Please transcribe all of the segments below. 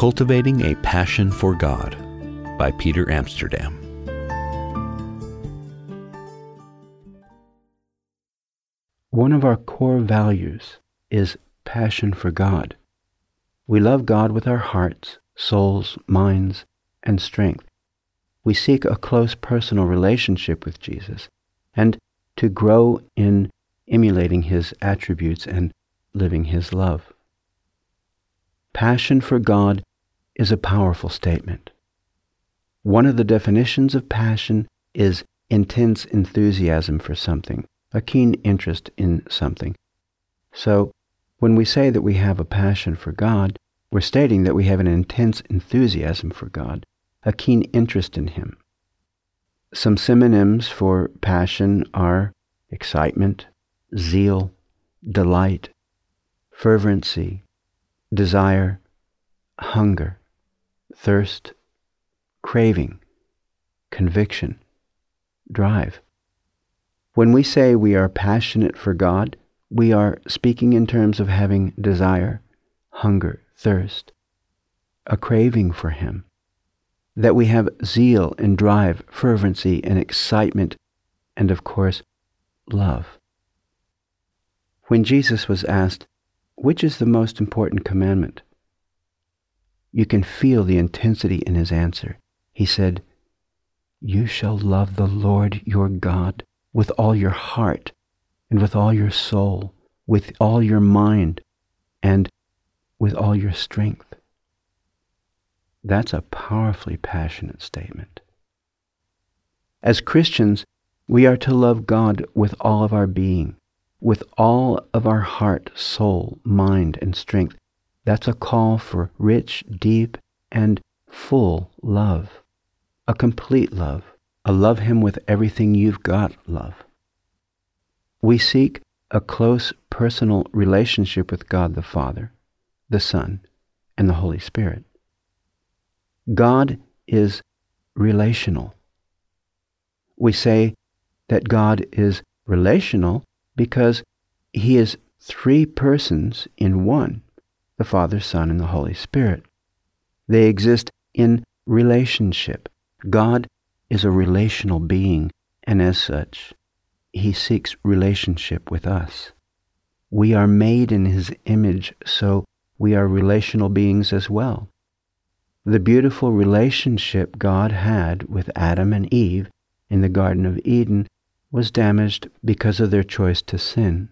Cultivating a Passion for God by Peter Amsterdam. One of our core values is passion for God. We love God with our hearts, souls, minds, and strength. We seek a close personal relationship with Jesus and to grow in emulating His attributes and living His love. Passion for God is a powerful statement. One of the definitions of passion is intense enthusiasm for something, a keen interest in something. So, when we say that we have a passion for God, we're stating that we have an intense enthusiasm for God, a keen interest in Him. Some synonyms for passion are excitement, zeal, delight, fervency, desire, hunger, thirst, craving, conviction, drive. When we say we are passionate for God, we are speaking in terms of having desire, hunger, thirst, a craving for Him, that we have zeal and drive, fervency and excitement, and of course, love. When Jesus was asked, "Which is the most important commandment?" you can feel the intensity in His answer. He said, "You shall love the Lord your God with all your heart, and with all your soul, with all your mind, and with all your strength." That's a powerfully passionate statement. As Christians, we are to love God with all of our being, with all of our heart, soul, mind, and strength. That's a call for rich, deep, and full love, a complete love, a love Him with everything you've got love. We seek a close personal relationship with God the Father, the Son, and the Holy Spirit. God is relational. We say that God is relational because He is three persons in one, the Father, Son, and the Holy Spirit. They exist in relationship. God is a relational being, and as such, He seeks relationship with us. We are made in His image, so we are relational beings as well. The beautiful relationship God had with Adam and Eve in the Garden of Eden was damaged because of their choice to sin.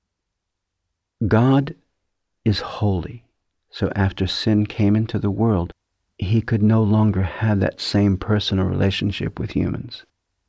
God is holy, so after sin came into the world, He could no longer have that same personal relationship with humans.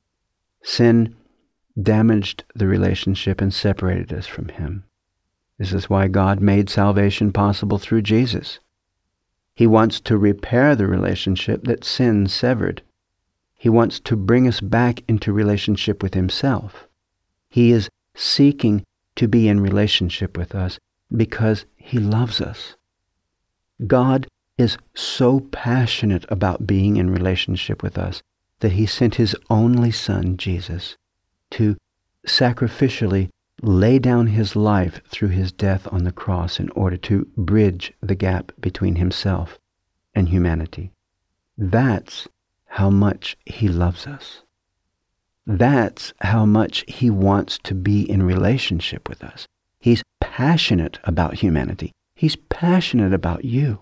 Sin damaged the relationship and separated us from Him. This is why God made salvation possible through Jesus. He wants to repair the relationship that sin severed. He wants to bring us back into relationship with Himself. He is seeking to be in relationship with us because He loves us. God is so passionate about being in relationship with us that He sent His only Son, Jesus, to sacrificially lay down His life through His death on the cross in order to bridge the gap between Himself and humanity. That's how much He loves us. That's how much He wants to be in relationship with us. He's passionate about humanity. He's passionate about you.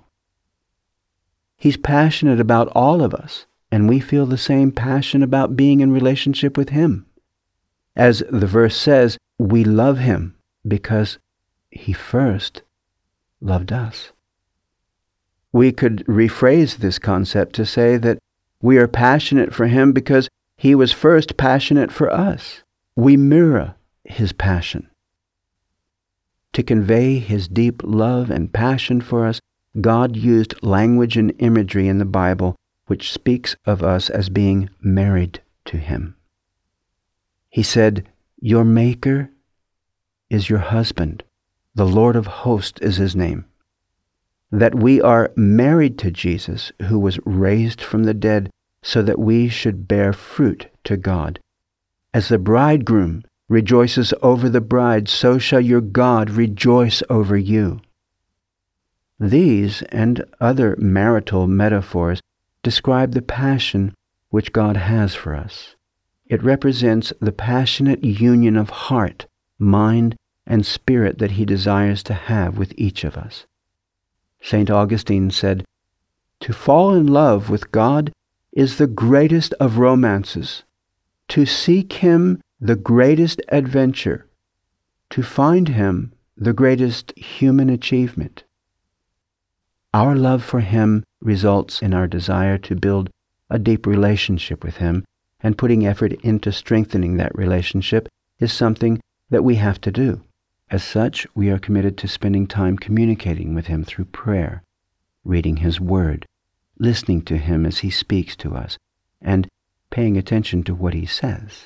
He's passionate about all of us, and we feel the same passion about being in relationship with Him. As the verse says, we love Him because He first loved us. We could rephrase this concept to say that we are passionate for Him because He was first passionate for us. We mirror His passion. To convey His deep love and passion for us, God used language and imagery in the Bible which speaks of us as being married to Him. He said, "Your Maker is your husband. The Lord of hosts is His name." That we are married to Jesus, who was raised from the dead, so that we should bear fruit to God. As the bridegroom rejoices over the bride, so shall your God rejoice over you. These and other marital metaphors describe the passion which God has for us. It represents the passionate union of heart, mind, and spirit that He desires to have with each of us. St. Augustine said, "To fall in love with God is the greatest of romances. To seek Him, the greatest adventure. To find Him, the greatest human achievement." Our love for Him results in our desire to build a deep relationship with Him, and putting effort into strengthening that relationship is something that we have to do. As such, we are committed to spending time communicating with Him through prayer, reading His Word, listening to Him as He speaks to us, and paying attention to what He says.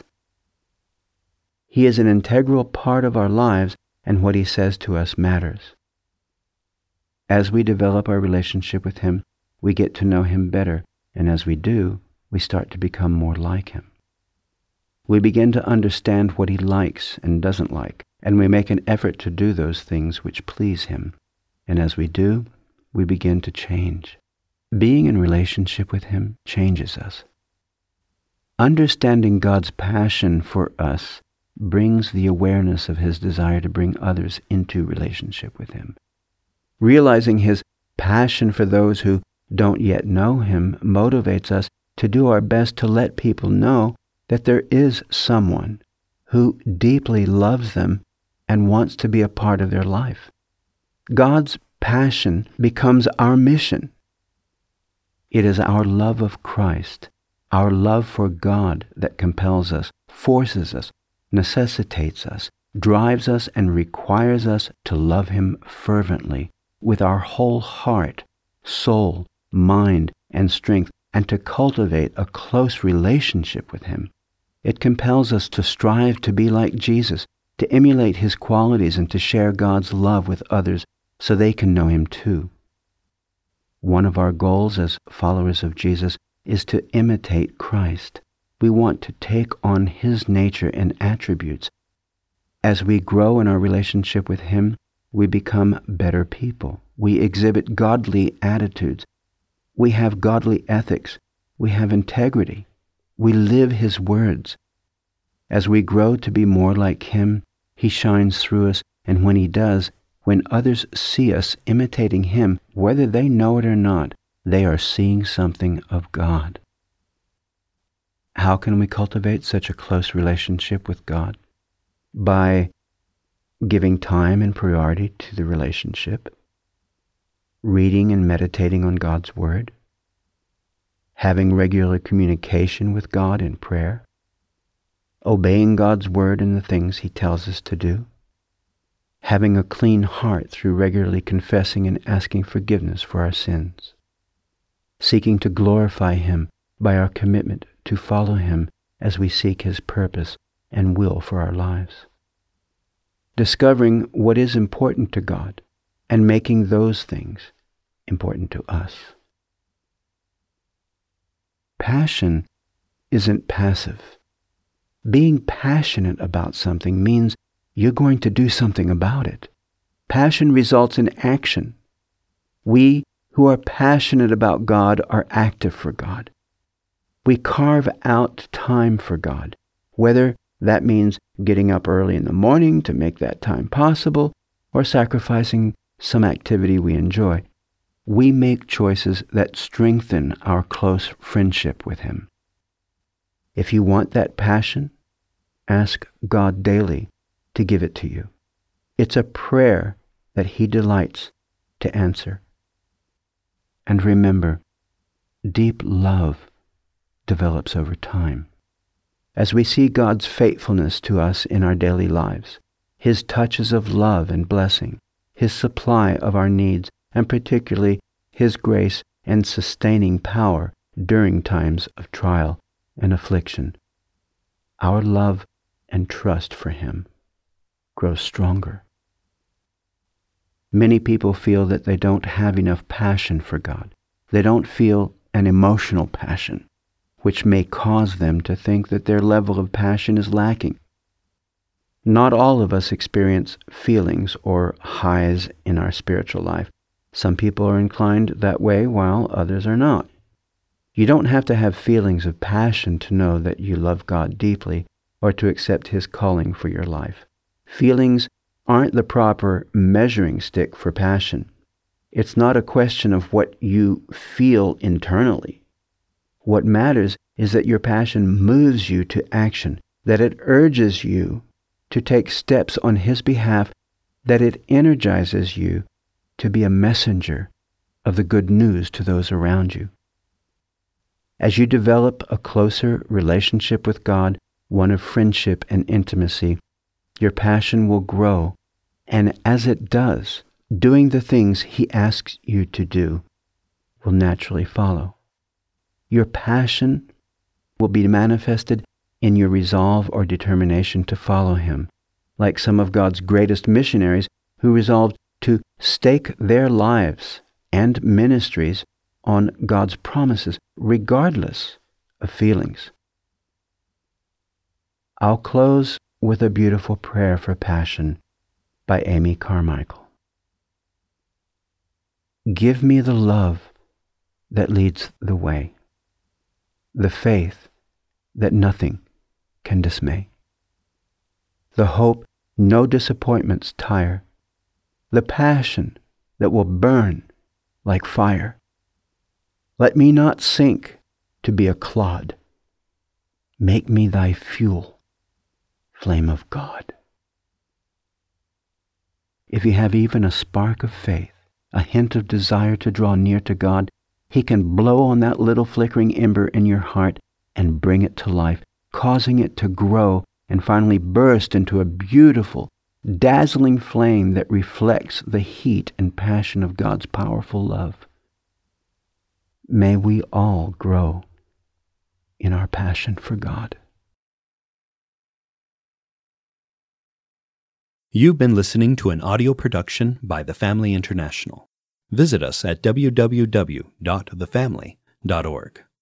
He is an integral part of our lives, and what He says to us matters. As we develop our relationship with Him, we get to know Him better, and as we do, we start to become more like Him. We begin to understand what He likes and doesn't like, and we make an effort to do those things which please Him. And as we do, we begin to change. Being in relationship with Him changes us. Understanding God's passion for us brings the awareness of His desire to bring others into relationship with Him. Realizing His passion for those who don't yet know Him motivates us to do our best to let people know that there is someone who deeply loves them and wants to be a part of their life. God's passion becomes our mission. It is our love of Christ, our love for God that compels us, forces us, necessitates us, drives us, and requires us to love Him fervently with our whole heart, soul, mind, and strength, and to cultivate a close relationship with Him. It compels us to strive to be like Jesus, to emulate His qualities, and to share God's love with others so they can know Him too. One of our goals as followers of Jesus is to imitate Christ. We want to take on His nature and attributes. As we grow in our relationship with Him, we become better people. We exhibit godly attitudes. We have godly ethics. We have integrity. We live His words. As we grow to be more like Him, He shines through us, and when He does, when others see us imitating Him, whether they know it or not, they are seeing something of God. How can we cultivate such a close relationship with God? By giving time and priority to the relationship, reading and meditating on God's Word, having regular communication with God in prayer, obeying God's Word in the things He tells us to do, having a clean heart through regularly confessing and asking forgiveness for our sins, seeking to glorify Him by our commitment to follow Him as we seek His purpose and will for our lives, discovering what is important to God and making those things important to us. Passion isn't passive. Being passionate about something means you're going to do something about it. Passion results in action. We who are passionate about God are active for God. We carve out time for God, whether that means getting up early in the morning to make that time possible or sacrificing some activity we enjoy. We make choices that strengthen our close friendship with Him. If you want that passion, ask God daily to give it to you. It's a prayer that He delights to answer. And remember, deep love develops over time. As we see God's faithfulness to us in our daily lives, His touches of love and blessing, His supply of our needs, and particularly His grace and sustaining power during times of trial and affliction, our love and trust for Him grows stronger. Many people feel that they don't have enough passion for God. They don't feel an emotional passion, which may cause them to think that their level of passion is lacking. Not all of us experience feelings or highs in our spiritual life. Some people are inclined that way while others are not. You don't have to have feelings of passion to know that you love God deeply or to accept His calling for your life. Feelings aren't the proper measuring stick for passion. It's not a question of what you feel internally. What matters is that your passion moves you to action, that it urges you to take steps on His behalf, that it energizes you to be a messenger of the good news to those around you. As you develop a closer relationship with God, one of friendship and intimacy, your passion will grow, and as it does, doing the things He asks you to do will naturally follow. Your passion will be manifested in your resolve or determination to follow Him, like some of God's greatest missionaries who resolved to stake their lives and ministries on God's promises, regardless of feelings. I'll close with a beautiful prayer for passion by Amy Carmichael. Give me the love that leads the way, the faith that nothing can dismay, the hope no disappointments tire, the passion that will burn like fire. Let me not sink to be a clod. Make me thy fuel, flame of God. If you have even a spark of faith, a hint of desire to draw near to God, He can blow on that little flickering ember in your heart and bring it to life, causing it to grow and finally burst into a beautiful, dazzling flame that reflects the heat and passion of God's powerful love. May we all grow in our passion for God. You've been listening to an audio production by The Family International. Visit us at www.thefamily.org.